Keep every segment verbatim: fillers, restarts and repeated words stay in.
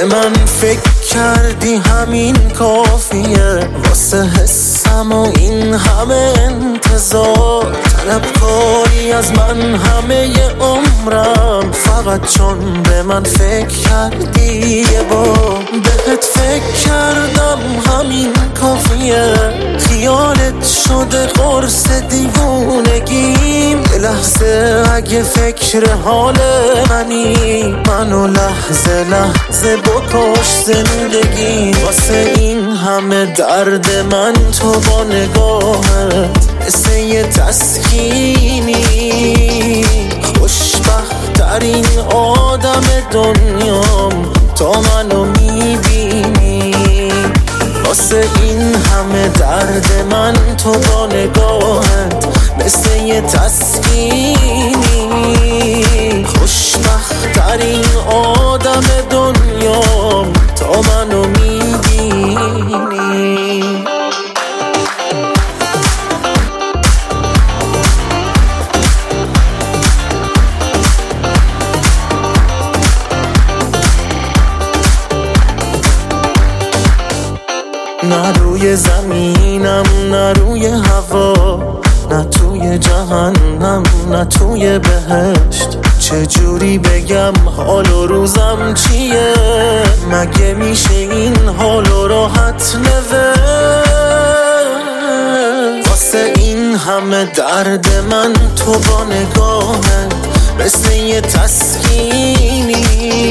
به من فکر کردی همین کافیه واسه حسم و این همه انتظار طلب کاری از من همه ی عمرم فقط چون به من فکر کردی یه بار بهت فکر کردم همین کافیه خیالت شده قرص دیوونگیم یه لحظه اگه فکر حال منی منو لحظه لحظه بکش زندگی واسه این همه درد من تو با نگاهت مثل یه تسکینی خوشبخت ترین آدم دنیام تا منو میبینی واسه این همه درد من تو با نگاهت مثل یه تسکینی خوشبخت ترین آدم دنیام تا منو میبینی نه روی زمینم نه روی هوا نه توی جهنم نه توی بهشت چجوری بگم حال و روزم چیه مگه میشه این حال و راحت نوشت واسه این همه درد من تو با نگاهت مثل یه تسکینی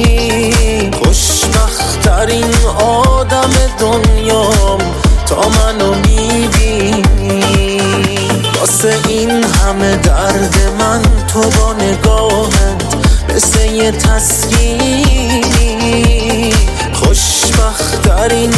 خوشبخت ترین آدم دنیام تا منو میبینی واسه این همه درد من تو با نگاهت مثل یه تسکینی خوشبخت ترین